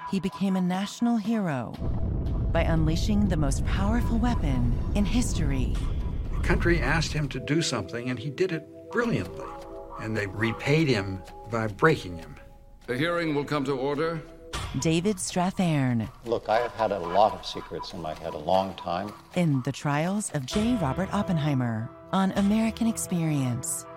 he became a national hero by unleashing the most powerful weapon in history. The country asked him to do something, and he did it brilliantly. And they repaid him by breaking him. The hearing will come to order. David Strathairn. Look, I have had a lot of secrets in my head a long time. In The Trials of J. Robert Oppenheimer on American Experience.